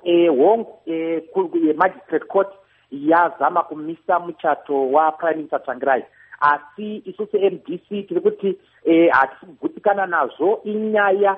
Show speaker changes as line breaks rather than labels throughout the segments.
magistrate court yazama kumisa muchato waprime minister Tsvangirai, asi isusu MDC tiri kuti hatisi kugutsikana nazvo inyaya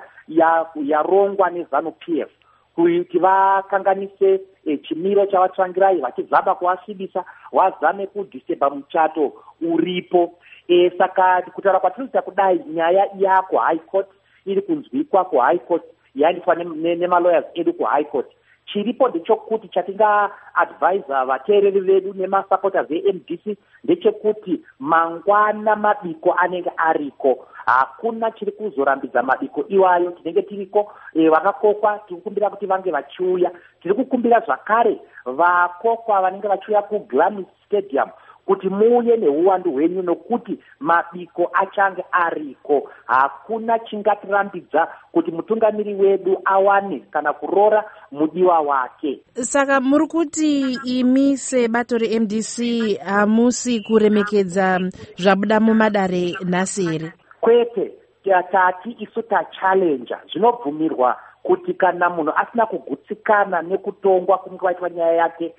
yarongwa neZANU-PF kuti vakanganise chimiro chavaTsvangirai vachizama kuvasvibisa vazame kudhisebha muchato uripo. Saka kutaura kwatinoita kudai nyaya yakuhigh court iri kunzwikwa kuhigh court yaendeswa nemalawyers edu kuhigh court. Chiripo ndechokuti chatingaadvisa vateereri vedu nemasupporters eMDC ndechekuti mangwana mabiko anenge ariko, hakuna chiri kuzorambidza mabiko iwayo. Tinenge tiriko vakakokwa tiri kukumbira kuti vange vachiuya. Tiri kukumbira zvakare vakokwa vanenge vachiuya kuGlamis Stadium kuti muuye neuwandu hwenyu nokuti mabiko achange ariko. Hakuna chingatirambidza kuti mutungamiri wedu awane kana kuroora mudiwa wake.
Saka muri kuti imi sebato reMDC hamusi kuremekedza zvabuda mumadare nhasi here?
Kwete, tati isu tachallenge. Zvinobvumirwa kuti kana munhu asina kugutsikana nekutongwa kunge kwaitwa nyaya yake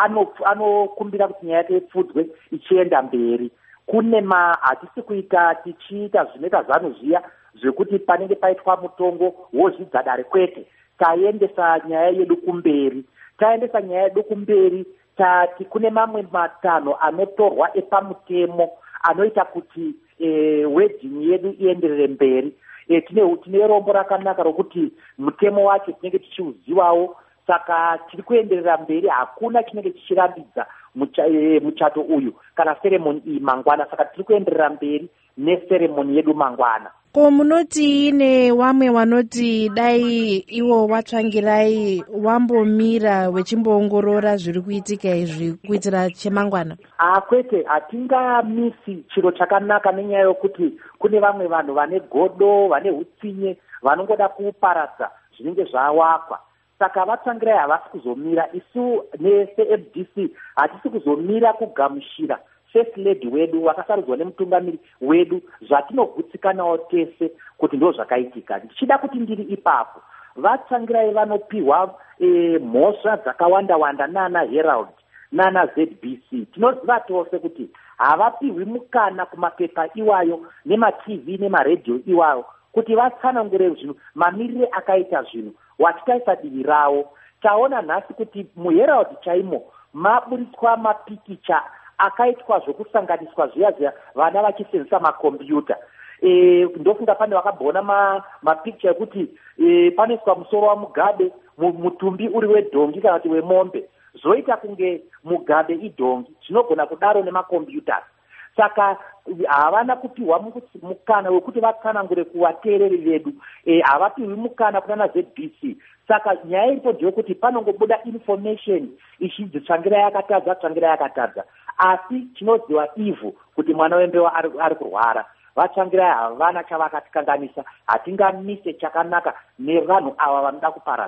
anokumbira kuti nyaya yake ipfudzwe ichienda mberi. Kune hatisi kuita tichiita zvinoita ZANU zviya zvekuti panenge paitwa mutongo wozvidza dare. Kwete, taendesa nyaya yedu kumberi. Taendesa nyaya yedu kumberi tati kune mamwe matanho anotorwa epamutemo anoita kuti wedding yedu ienderere mberi. Tine rombo rakanaka rokuti mutemo wacho tinenge tichiuzivawo. Saka tiri kuenderera mberi, hakuna chinenge chichirambidza muchato uyu kana seremoni iyi mangwana. Saka tiri kuenderera mberi neseremoni yedu mangwana.
Ko munoti ine wamwe wanoti dai iwo waTsvangirai wambomira wechimboongorora zviri kuitika izvi kuitira chemangwana?
Kwete, hatingamisi chiro chakanaka nenyaya yokuti kune vamwe vanhu vane godo, vane hutsinye, vanongoda kuparadza zvinenge zvawakwa. Saka vaTsvangirai havasi kuzomira. Isu neseMDC hatisi kuzomira kugamushira first lady wedu wakasarudzwa nemutungamiri wedu zvatinogutsikanawo tese kuti ndo zvakaitika. Ndichida kuti ndiri ipapo vaTsvangirai vanopiwa mhosva dzakawanda-wanda nana Herald nana ZBC. Tinoziva tose kuti havapiwi mukana kumapepa iwayo nemaTV nemaredhiyo iwayo kuti vatsanangure zvinhu mamirire akaita zvinhu watikaisa divi ravo. Taona nhasi kuti muHerald chaimo maburitswa mapikicha akaitwa zvokusanganiswa zviya vana vachisenzesa makombiyuta. Ndofunga pane vakabona mapikicha ekuti panoiswa musoro waMugabe, mutumbi uri wedhongi kana kuti wemombe, zvoita kunge Mugabe idhongi. Zvinogona kudaro nemakombiyuta. Saka havana kupiwa mukana wekuti vatsanangure kuvateereri vedu. Havapiwi mukana kunana ZBC. Saka nyaya iripo ndeyekuti panongobuda information ichidzi Tsvangirai akatadza. Asi chinoziva ivhu kuti mwana wembewa ari kurwara. VaTsvangirai havana chavakatikanganisa. Hatingamise chakanaka nevanhu ava vanoda kuparadza.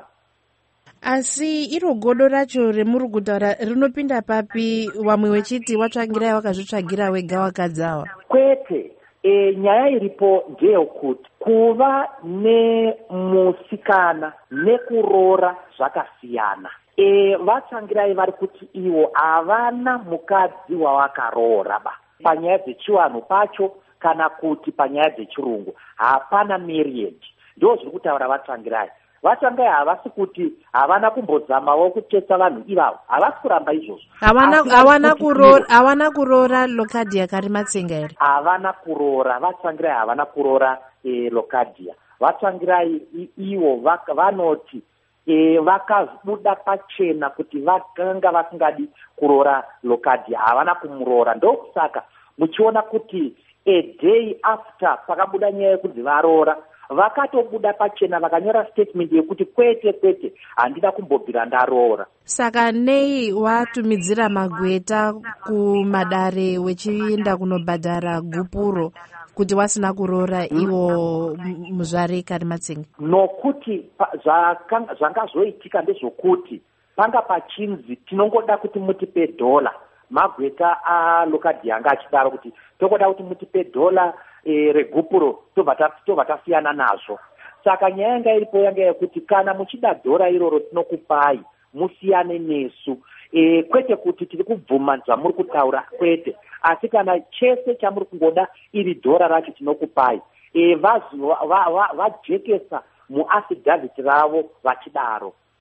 Asi iro godo racho remuri kutaura rinopinda papi? Wamwe wechiti waTsvangirai wakazvitsvagira wega wakadzawa?
Kwete, nyaya iripo ndeyekuti kuva nemusikana nekuroora zvakasiyana. VaTsvangirai vari kuti ivo havana mukadzi wavakaroora panyaya dzechivanhu pacho kana kuti panyaya dzechirungu. Hapana marriage. Ndo zviri kutaura vaTsvangirai. VaTsvangirai havasi kuti havana kumbozamawo kutesa vanhu ivavo. Havasi kuramba izvozvo.
Havana kuroora Locadia Karimatsenga here?
Havana kuroora. VaTsvangirai havana kuroora Locadia. VaTsvangirai ivo vanoti vakabuda pachena kuti vakanga vasingadi kuroora Locadia. Havana kumuroora. Ndokusaka muchiona kuti a day after pakabuda nyaya yekuti varoora, vakatobuda pachena vakanyora statement yekuti kwete handida kumbobvira ndaroora.
Saka nei watumidzira magweta kumadare wechienda kunobhadhara gupuro kuti wasina kuroora iwo muzvare Karimatsenga?
Nokuti zvanga zvoitika ndezvokuti panga pachinzi tinongoda kuti mutipe $. Magweta aLocadia anga achidaro kuti tokoda kuti mutipe $. Regupuro tobva tasiyana nazvo. Saka nyaya yanga iripo yanga yekuti kana muchida $. Iroro tinokupai musiyane nesu. Kwete kuti tiri kubvuma zvamuri kutaura, kwete, asi kana chese chamuri kungoda iri dhora racho tinokupai. Vajekesa muaffidavit ravo vachidaro.